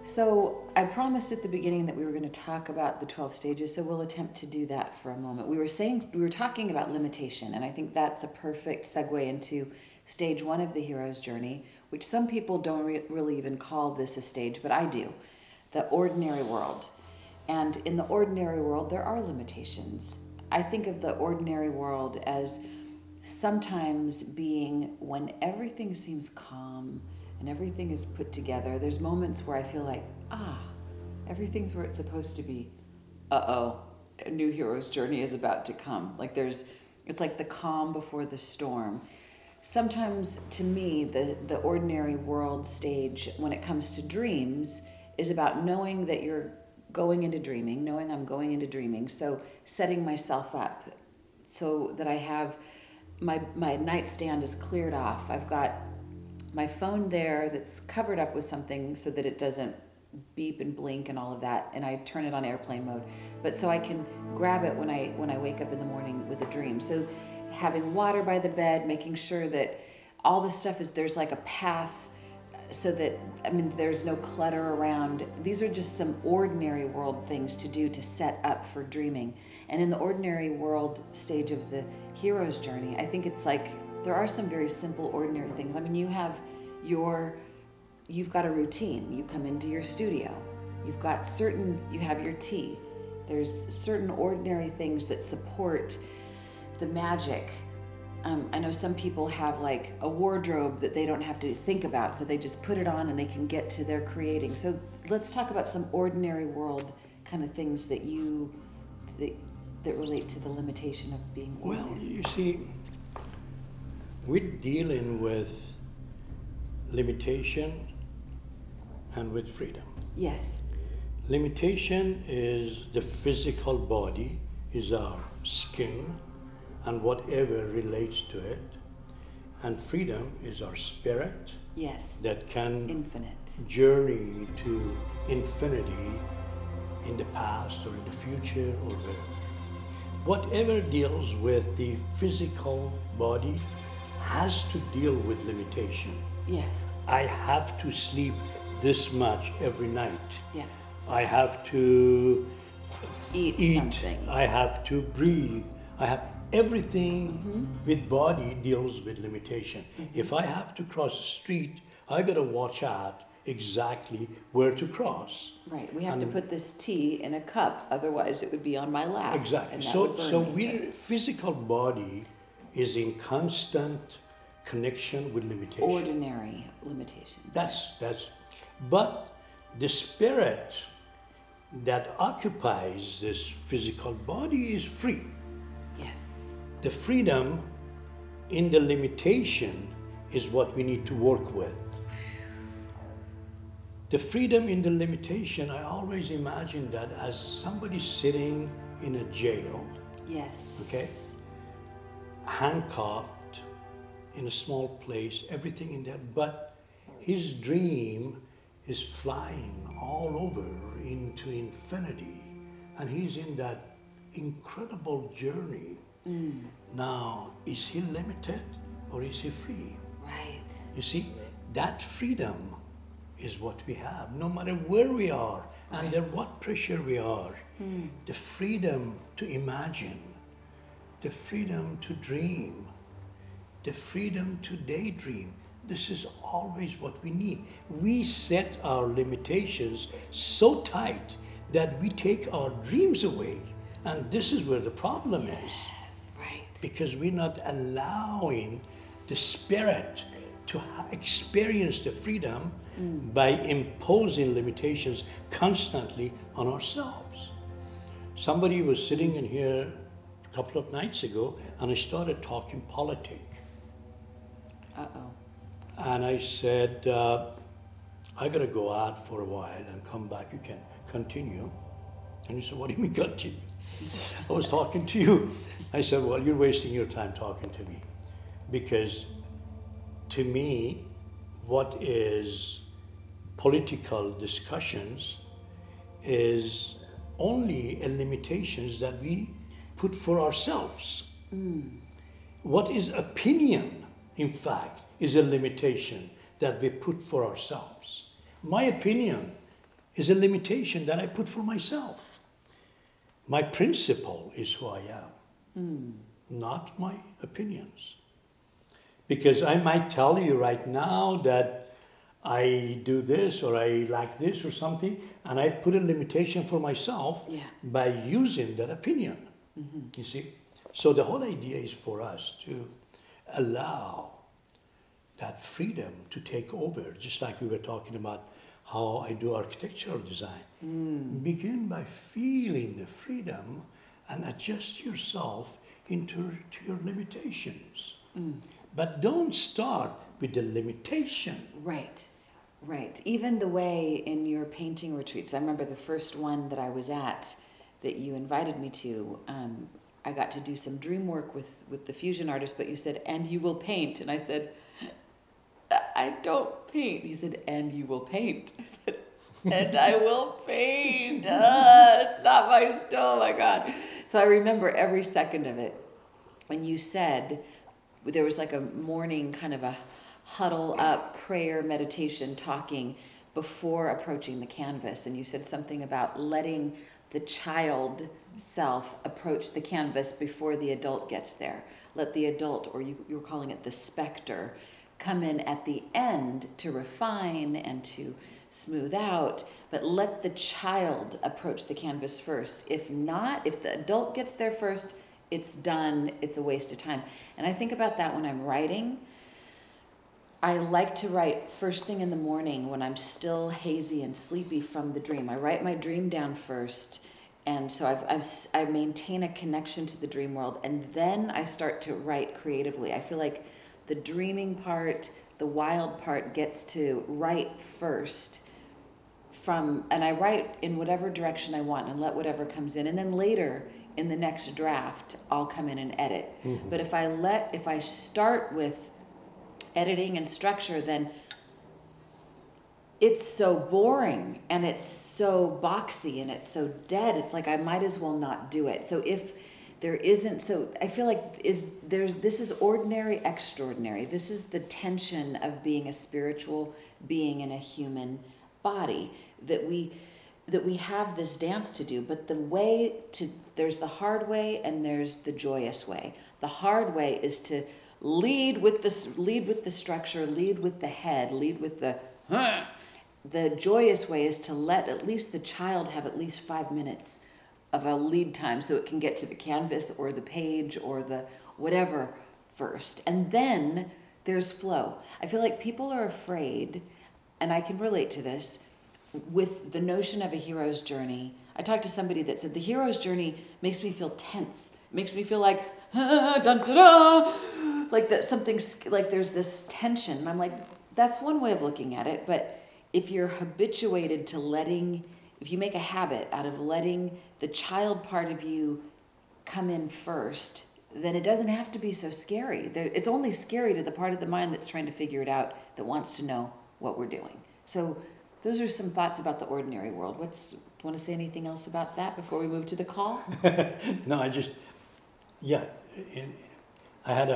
So I promised at the beginning that we were going to talk about the 12 stages, so we'll attempt to do that for a moment. We were talking about limitation, and I think that's a perfect segue into stage one of the hero's journey, which some people don't really even call this a stage, but I do. The ordinary world. And in the ordinary world, there are limitations. I think of the ordinary world as sometimes being when everything seems calm and everything is put together. There's moments where I feel like, everything's where it's supposed to be. Uh-oh, a new hero's journey is about to come. It's like the calm before the storm. Sometimes, to me, the ordinary world stage, when it comes to dreams, is about knowing that you're going into dreaming, knowing I'm going into dreaming. So setting myself up so that I have my nightstand is cleared off. I've got my phone there that's covered up with something so that it doesn't beep and blink and all of that, and I turn it on airplane mode, but so I can grab it when I wake up in the morning with a dream. So having water by the bed, making sure that all the stuff there's like a path, so that there's no clutter around. These are just some ordinary world things to do to set up for dreaming. And in the ordinary world stage of the hero's journey, I think it's like there are some very simple ordinary things. You've got a routine. You come into your studio. You have your tea. There's certain ordinary things that support the magic. I know some people have like a wardrobe that they don't have to think about, so they just put it on and they can get to their creating. So let's talk about some ordinary world kind of things that relate to the limitation of being ordinary. Well, you see, we're dealing with limitation and with freedom. Yes. Limitation is the physical body, is our skin and whatever relates to it. And freedom is our spirit. Yes. That can infinite journey to infinity in the past or in the future or whatever deals with the physical body has to deal with limitation. Yes. I have to sleep this much every night. Yeah. I have to eat something. I have to breathe. I have everything with body deals with limitation. If I have to cross the street, I gotta watch out exactly where to cross. Right. We have to put this tea in a cup, otherwise it would be on my lap. Exactly. And that So would burn me. our physical body is in constant connection with limitation. Ordinary limitation. That's but the spirit that occupies this physical body is free. Yes. The freedom in the limitation is what we need to work with. The freedom in the limitation, I always imagine that as somebody sitting in a jail. Yes. Okay? Handcuffed in a small place, everything in there, but his dream is flying all over into infinity, and he's in that incredible journey. Now, is he limited or is he free? Right. You see, that freedom is what we have, no matter where we are, under what pressure we are. The freedom to imagine, the freedom to dream, the freedom to daydream. This is always what we need. We set our limitations so tight that we take our dreams away. And this is where the problem is. Yes, right. Because we're not allowing the spirit to experience the freedom by imposing limitations constantly on ourselves. Somebody was sitting in here a couple of nights ago and I started talking politics. Uh-oh. And I said, I gotta go out for a while and come back, you can continue. And he said, what do you mean continue? I was talking to you. I said, well, you're wasting your time talking to me. Because to me, what is political discussions is only a limitations that we put for ourselves. What is opinion, in fact, is a limitation that we put for ourselves. My opinion is a limitation that I put for myself. My principle is who I am, not my opinions. Because I might tell you right now that I do this or I like this or something, and I put a limitation for myself by using that opinion. You see? So the whole idea is for us to allow that freedom to take over, just like we were talking about how I do architectural design. Begin by feeling the freedom and adjust yourself to your limitations. But don't start with the limitation. Right, right. Even the way in your painting retreats, I remember the first one that I was at that you invited me to, I got to do some dream work with the fusion artist, but you said, and you will paint. And I said, I don't paint. He said, and you will paint. I said, and I will paint. It's not my style, oh my God. So I remember every second of it. And you said, there was like a morning kind of a huddle up prayer meditation talking before approaching the canvas. And you said something about letting the child self approach the canvas before the adult gets there. Let the adult, or you were calling it the specter, come in at the end to refine and to smooth out, but let the child approach the canvas first. If not, if the adult gets there first, it's done, it's a waste of time. And I think about that when I'm writing. I like to write first thing in the morning when I'm still hazy and sleepy from the dream. I write my dream down first, and so I maintain a connection to the dream world, and then I start to write creatively. I feel like the dreaming part, the wild part gets to write first, and I write in whatever direction I want and let whatever comes in, and then later in the next draft I'll come in and edit. But if I start with editing and structure, then it's so boring and it's so boxy and it's so dead. It's like I might as well not do it. So if there isn't, so I feel like this is ordinary, extraordinary. This is the tension of being a spiritual being in a human body, that we have this dance to do. But there's the hard way and there's the joyous way. The hard way is to lead with the structure, lead with the head, lead with the. The joyous way is to let at least the child have at least 5 minutes of a lead time so it can get to the canvas or the page or the whatever first. And then there's flow. I feel like people are afraid, and I can relate to this, with the notion of a hero's journey. I talked to somebody that said the hero's journey makes me feel tense. It makes me feel like, dun, dun, dun, like that something's, like there's this tension. And I'm like, that's one way of looking at it, but if you're habituated to if you make a habit out of letting the child part of you come in first, then it doesn't have to be so scary. It's only scary to the part of the mind that's trying to figure it out, that wants to know what we're doing. So those are some thoughts about the ordinary world. Do you want to say anything else about that before we move to the call? No, I had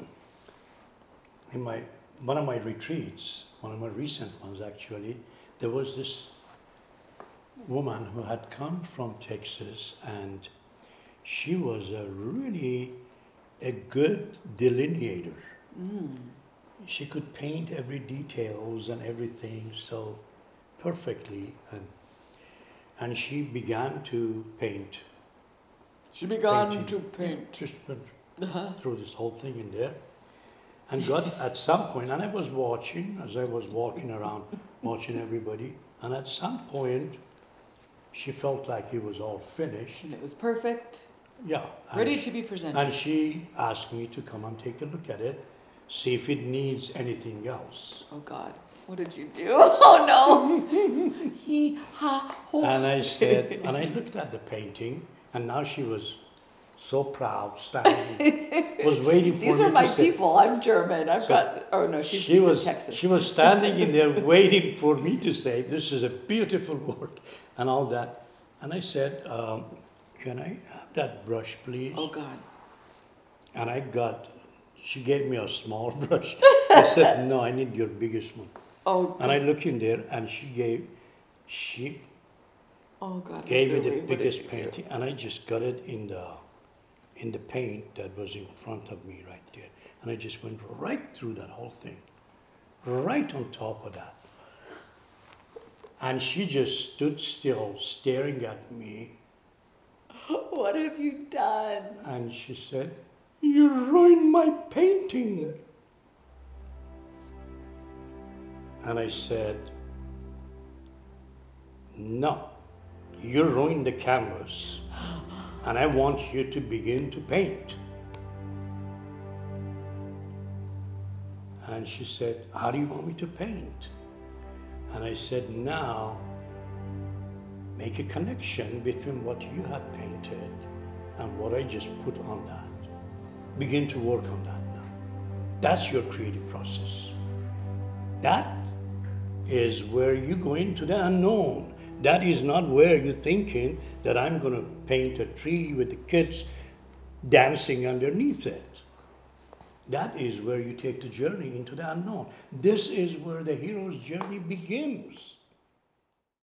in one of my retreats, one of my recent ones actually, there was this woman who had come from Texas, and she was really a good delineator. She could paint every details and everything so perfectly, and she began to paint. She began to paint. Just went through this whole thing in there. And got at some point, and I was watching, as I was walking around, watching everybody, and at some point, she felt like it was all finished. And it was perfect. Yeah. Ready to be presented. And she asked me to come and take a look at it, see if it needs anything else. Oh God, what did you do? Oh no! And I said, and I looked at the painting, and now she was so proud, standing, was waiting for me to say. These are my people. I'm German. She's in Texas. She was standing in there waiting for me to say, this is a beautiful work, and all that. And I said, can I have that brush, please? Oh God. And she gave me a small brush. I said, no, I need your biggest one. Oh. And I look in there, and she Oh God, gave me Vasily, the what did biggest you do? painting, and I just got it in the paint that was in front of me right there, and I just went right through that whole thing, right on top of that. And she just stood still, staring at me, What have you done? and she said, "You ruined my painting." And I said, "No, you ruined the canvas, and I want you to begin to paint." And she said, "How do you want me to paint?" And I said, "Now, make a connection between what you have painted and what I just put on that. Begin to work on that now. That's your creative process. That is where you go into the unknown. That is not where you're thinking that I'm going to paint a tree with the kids dancing underneath it. That is where you take the journey into the unknown. This is where the hero's journey begins.